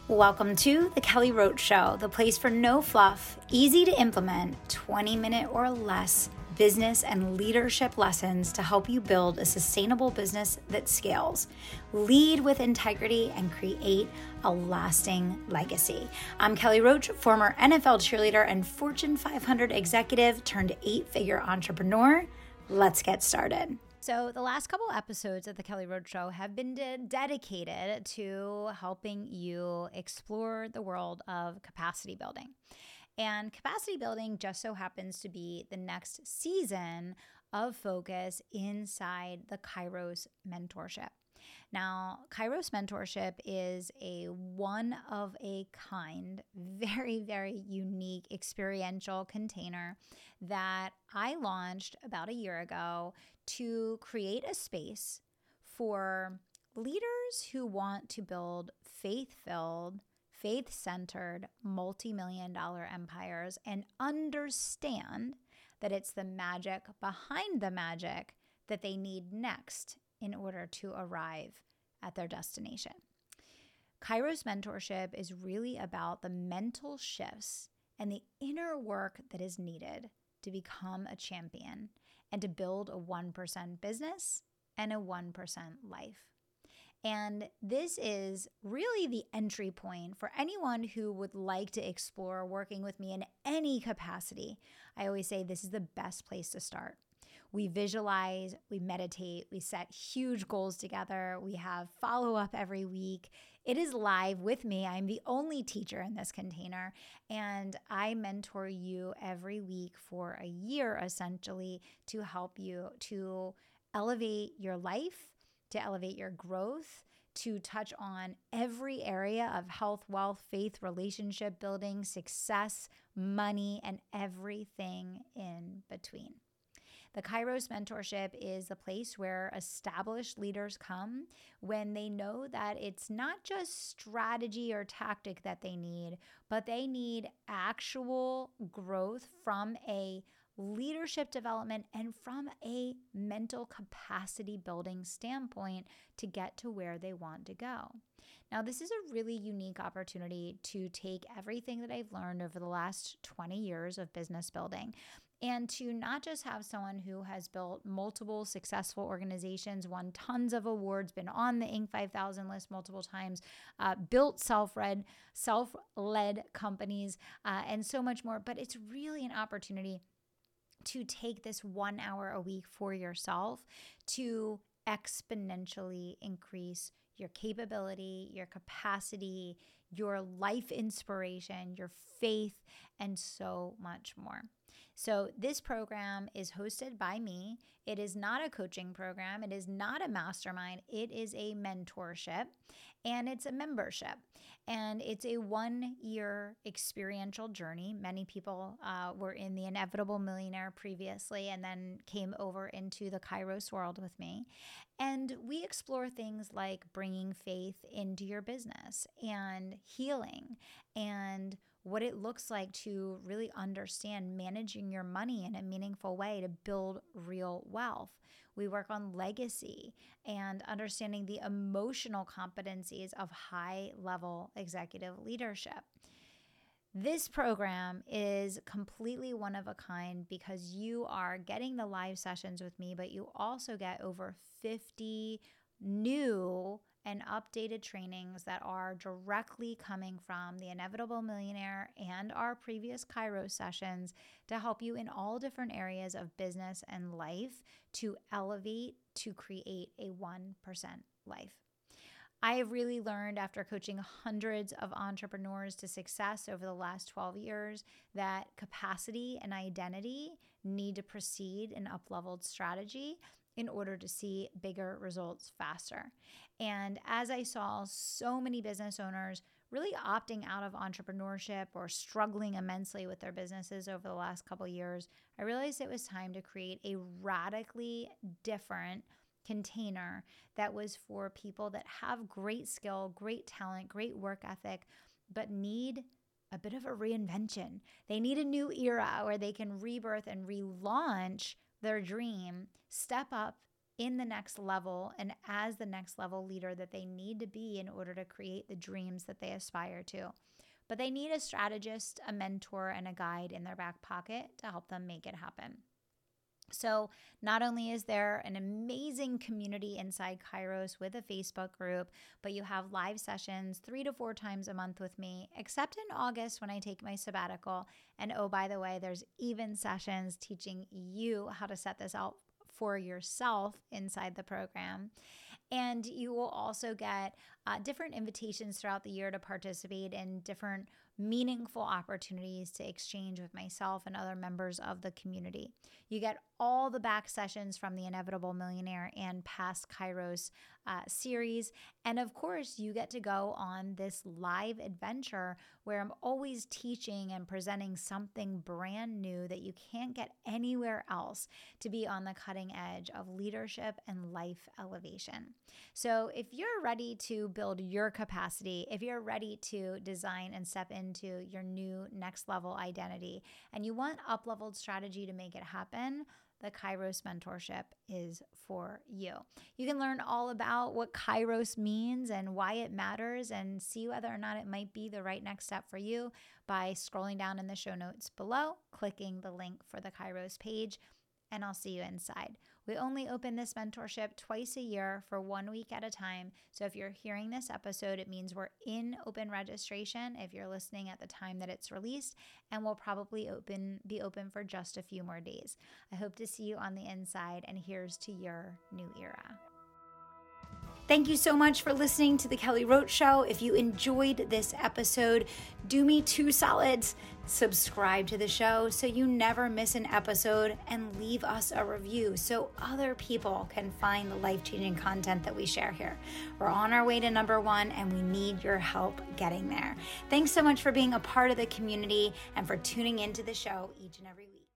Welcome to The Kelly Roach Show, the place for no fluff, easy to implement, 20-minute or less business and leadership lessons to help you build a sustainable business that scales, lead with integrity, and create a lasting legacy. I'm Kelly Roach, former NFL cheerleader and Fortune 500 executive turned 8-figure entrepreneur. Let's get started. So the last couple episodes of The Kelly Roach Show have been dedicated to helping you explore the world of capacity building. And capacity building just so happens to be the next season of focus inside the Kairos mentorship. Now, Kairos mentorship is a one-of-a-kind, very, very unique experiential container that I launched about a year ago to create a space for leaders who want to build faith-filled, faith-centered, multi-million-dollar empires and understand that it's the magic behind the magic that they need next in order to arrive at their destination. Kairos mentorship is really about the mental shifts and the inner work that is needed to become a champion and to build a 1% business and a 1% life. And this is really the entry point for anyone who would like to explore working with me in any capacity. I always say this is the best place to start. We visualize, we meditate, we set huge goals together. We have follow-up every week. It is live with me. I'm the only teacher in this container, and I mentor you every week for a year, essentially, to help you to elevate your life, to elevate your growth, to touch on every area of health, wealth, faith, relationship building, success, money, and everything in between. The Kairos mentorship is the place where established leaders come when they know that it's not just strategy or tactic that they need, but they need actual growth from a leadership development and from a mental capacity building standpoint to get to where they want to go. Now, this is a really unique opportunity to take everything that I've learned over the last 20 years of business building and to not just have someone who has built multiple successful organizations, won tons of awards, been on the Inc. 5000 list multiple times, built self-led companies, and so much more. But it's really an opportunity to take this 1 hour a week for yourself to exponentially increase your capability, your capacity, your life inspiration, your faith, and so much more. So this program is hosted by me. It is not a coaching program. It is not a mastermind. It is a mentorship, and it's a membership. And it's a 1-year experiential journey. Many people were in the Inevitable Millionaire previously and then came over into the Kairos world with me. And we explore things like bringing faith into your business and healing and what it looks like to really understand managing your money in a meaningful way to build real wealth. We work on legacy and understanding the emotional competencies of high-level executive leadership. This program is completely one of a kind because you are getting the live sessions with me, but you also get over 50 new and updated trainings that are directly coming from the Inevitable Millionaire and our previous Kairos sessions to help you in all different areas of business and life to elevate, to create a 1% life. I have really learned after coaching hundreds of entrepreneurs to success over the last 12 years that capacity and identity need to precede an up-leveled strategy in order to see bigger results faster. And as I saw so many business owners really opting out of entrepreneurship or struggling immensely with their businesses over the last couple of years, I realized it was time to create a radically different container that was for people that have great skill, great talent, great work ethic, but need a bit of a reinvention. They need a new era where they can rebirth and relaunch their dream, step up in the next level and as the next level leader that they need to be in order to create the dreams that they aspire to. But they need a strategist, a mentor, and a guide in their back pocket to help them make it happen. So not only is there an amazing community inside Kairos with a Facebook group, but you have live sessions 3 to 4 times a month with me, except in August when I take my sabbatical. And oh, by the way, there's even sessions teaching you how to set this out for yourself inside the program. And you will also get different invitations throughout the year to participate in different meaningful opportunities to exchange with myself and other members of the community. You get all the back sessions from the Inevitable Millionaire and past Kairos series. And of course, you get to go on this live adventure where I'm always teaching and presenting something brand new that you can't get anywhere else to be on the cutting edge of leadership and life elevation. So if you're ready to build your capacity, if you're ready to design and step into your new next level identity, and you want up-leveled strategy to make it happen, the Kairos mentorship is for you. You can learn all about what Kairos means and why it matters and see whether or not it might be the right next step for you by scrolling down in the show notes below, clicking the link for the Kairos page, and I'll see you inside. We only open this mentorship twice a year for 1 week at a time. So if you're hearing this episode, it means we're in open registration if you're listening at the time that it's released, and we'll probably be open for just a few more days. I hope to see you on the inside, and here's to your new era. Thank you so much for listening to The Kelly Roach Show. If you enjoyed this episode, do me 2 solids. Subscribe to the show so you never miss an episode, and leave us a review so other people can find the life-changing content that we share here. We're on our way to #1, and we need your help getting there. Thanks so much for being a part of the community and for tuning into the show each and every week.